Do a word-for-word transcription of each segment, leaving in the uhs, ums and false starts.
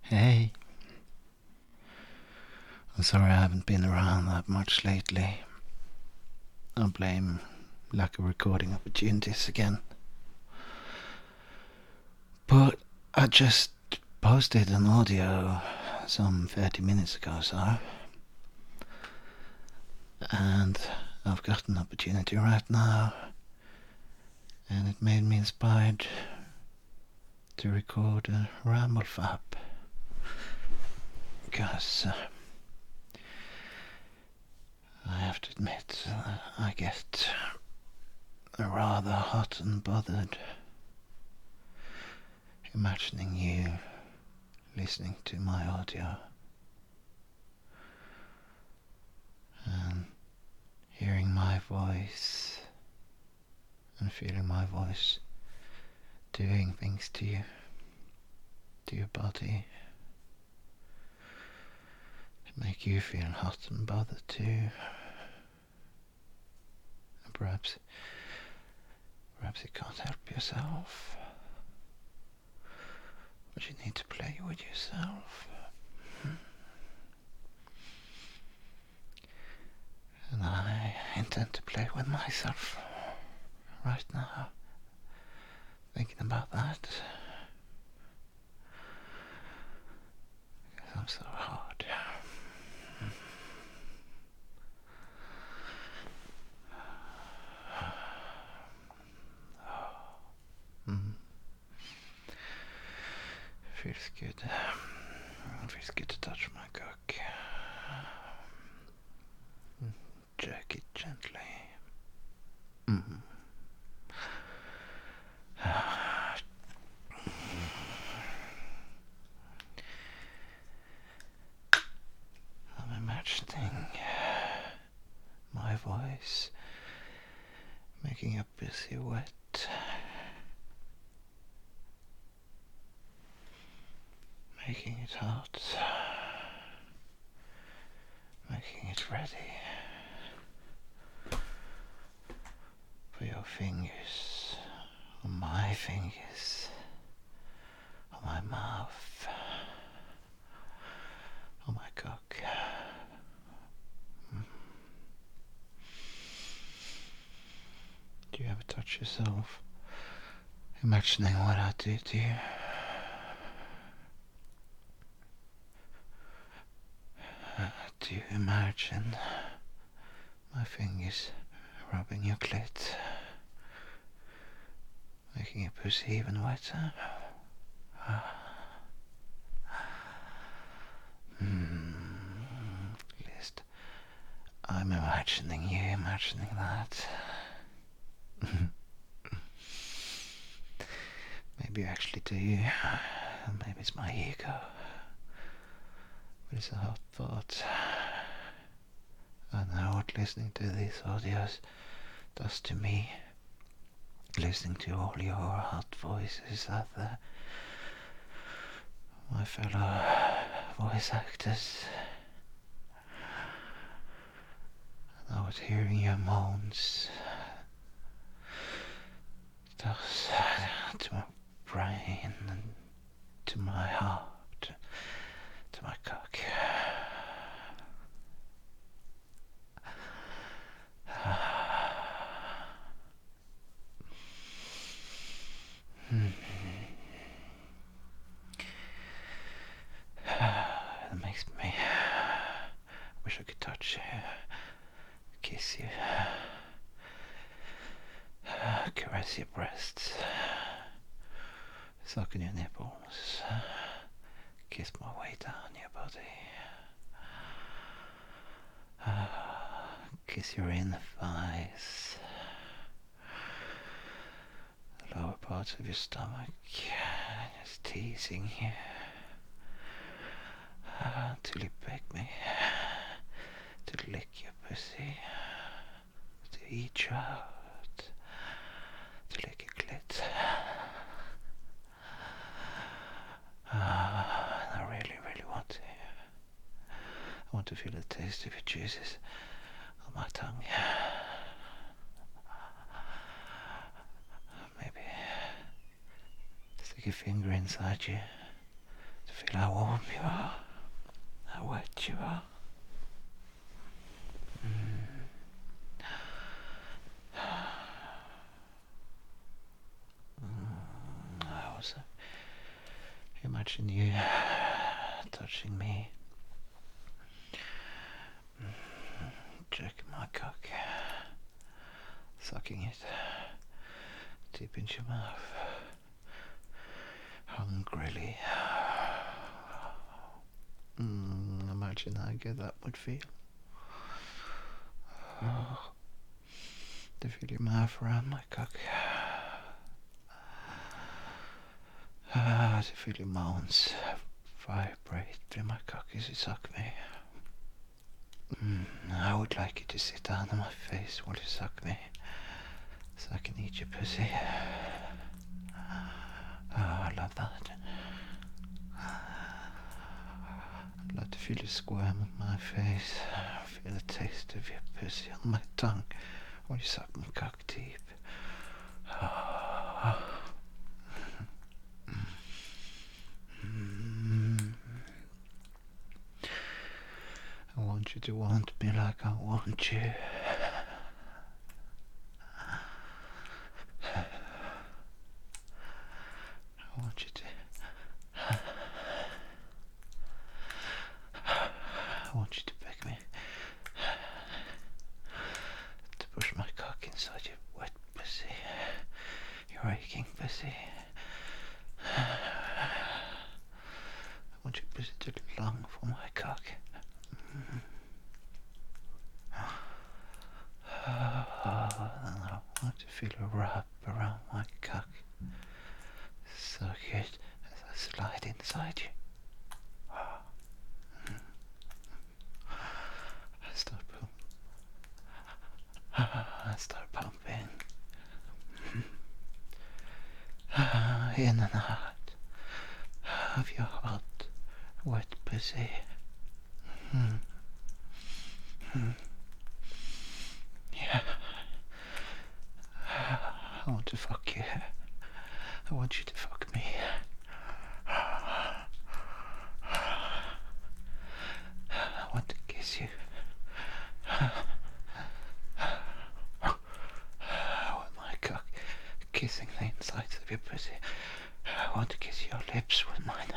Hey, I'm sorry I haven't been around that much lately. I blame lack of recording opportunities again. But I just posted an audio some thirty minutes ago, so. And I've got an opportunity right now. And it made me inspired to record a ramble fab. Because uh, I have to admit, uh, I get rather hot and bothered imagining you listening to my audio and hearing my voice and feeling my voice doing things to you, to your body, to make you feel hot and bothered too. And perhaps, perhaps you can't help yourself, but you need to play with yourself. And I intend to play with myself right now, thinking about that. Because I'm so hard. Mm. Feels good. It feels good to touch my cock. Jerk it gently. Mm. I'm imagining my voice making a pussy wet, making it hot, making it ready for your fingers, on my fingers, on my mouth, on my cock. Mm. Do you ever touch yourself, imagining what I do to you? Uh, do you imagine my fingers rubbing your clit, making your pussy even wetter? Hmm. At least I'm imagining you imagining that. Maybe you actually do. Maybe it's my ego. But it's a hot thought. I know what listening to these audios does to me. Listening to all your hot voices out there. My fellow voice actors. I know what hearing your moans does to my brain and to my heart, to my cock. Hmm. It makes me wish I could touch you, kiss you, caress your breasts, suck on your nipples, kiss my way down your body, kiss your inner thighs, the lower parts of your stomach, just teasing you until you beg me to lick your pussy, to eat you out, to lick your clit. Uh, and I really, really want to. I want to feel the taste of your juices on my tongue. Maybe stick a finger inside you to feel how warm you are, how wet you are. Mm. Mm. I also imagine you touching me, checking my cock, sucking it deep into your mouth, hungrily. Mm, imagine how good that would feel. Oh, to feel your mouth around my cock. Ah, to feel your moans vibrate through my cock as you suck me. Mm, I would like you to sit down on my face while you suck me, so I can eat your pussy. Oh, I love that. I'd like to feel you squirm on my face, feel the taste of your pussy on my tongue while you suck my cock deep. Oh. Mm. I want you to want me like I want you. I want you to. I want you to beg me to push my cock inside your wet pussy, your aching pussy. I want your pussy to long for my cock. Mm. Oh, and I want to feel a rub around my cock. So good as I slide inside you. I start pumping. I start pumping. In and out of your hot, wet pussy. Mm. Mm. Yeah. I want to fuck you. I want you to fuck me. I want to kiss you. I want my cock kissing the insides of your pussy. I want to kiss your lips with mine.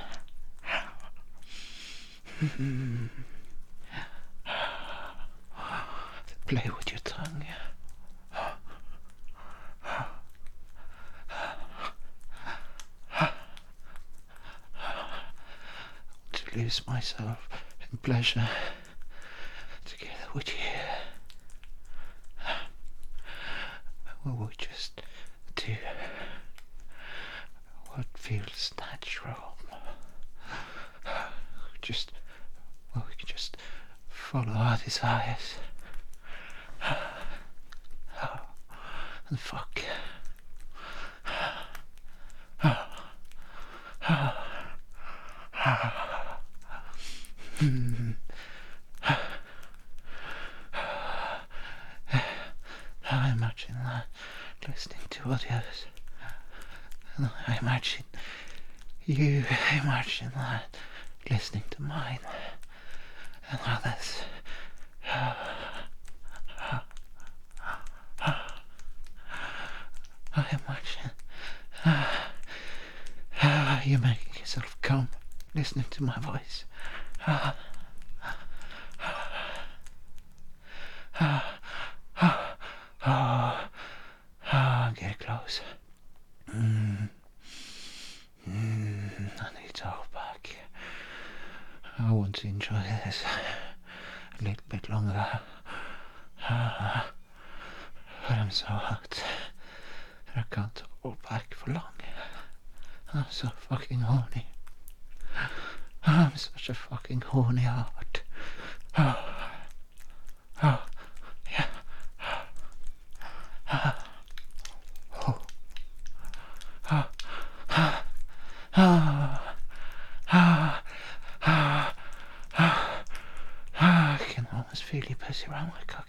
Play with your tongue. To lose myself in pleasure together with you. We will just do what feels natural. Just, well, we can just follow our desires. And fuck. I imagine that listening to audios, and I imagine you imagine that listening to mine and others. I imagine uh, uh, you making yourself come listening to my voice. Uh, uh, uh, uh, uh, get close. Mm. Mm, I need to hold back. I want to enjoy this a little bit longer. Uh, but I'm so hot that I can't hold back for long. I'm so fucking horny. I'm such a fucking horny heart. Oh, oh, yeah. Oh, oh, oh, oh, oh, oh, oh, oh. I can almost feel your pussy around my cock.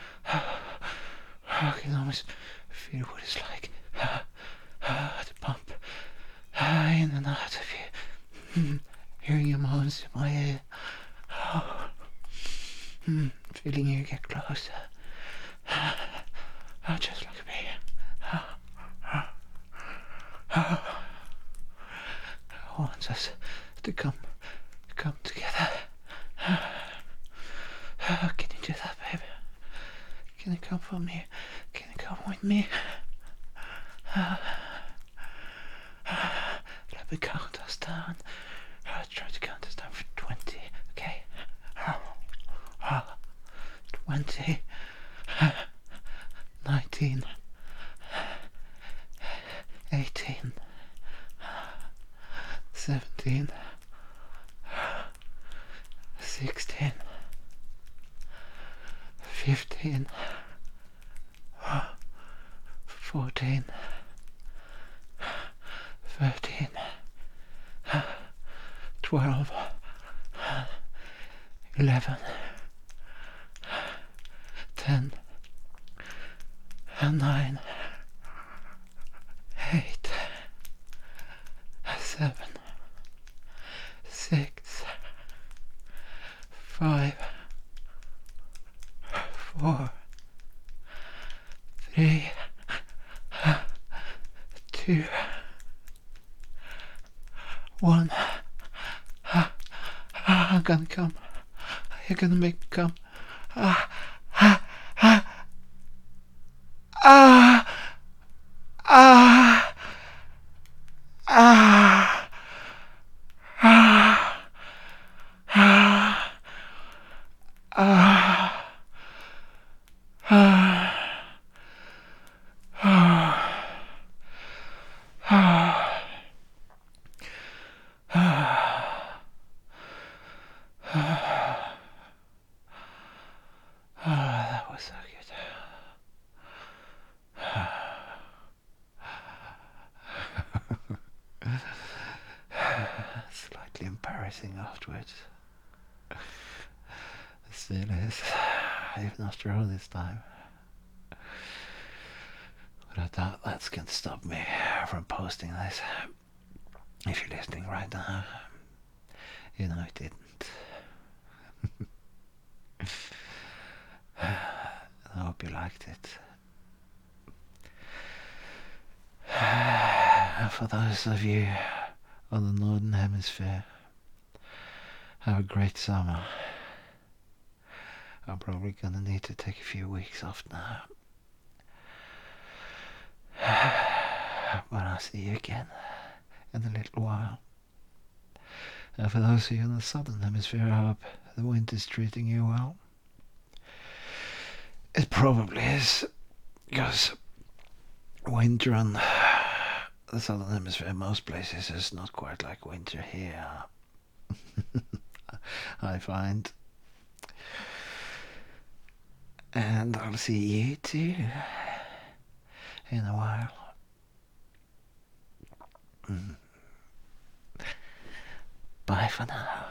I can almost feel what it's like to pump in and out of you. hearing your moans in my ear. Oh. Mm, feeling you get closer. Oh, just look at me. Oh. Oh. Oh. I want us to come, come together. Oh, can you do that, baby? Can you come for me? Can you come with me? Oh. Let me count us down. I'll try to count us down for twenty, okay? Oh. Oh. Twenty. Nineteen. Eighteen. Seventeen. Sixteen. Fifteen. Fourteen. Thirteen. Twelve. Eleven. Ten. Nine. Eight. Seven. Six. Five. Four. Three. Two. One. I'm gonna come. You're gonna make me come. Ah, ah, ah, ah, ah, ah, ah, ah, ah, that was so good. Slightly embarrassing afterwards. Still is, even after all this time. But I doubt that's going to stop me from posting this. If you're listening right now, you know it didn't. I hope you liked it. For those of you on the Northern Hemisphere, have a great summer. I'm probably gonna need to take a few weeks off now. But I'll see you again in a little while. And for those of you in the Southern Hemisphere, I hope the winter's treating you well. It probably is, because winter on the Southern Hemisphere, most places, is not quite like winter here. I find. And I'll see you too in a while. Mm. Bye for now.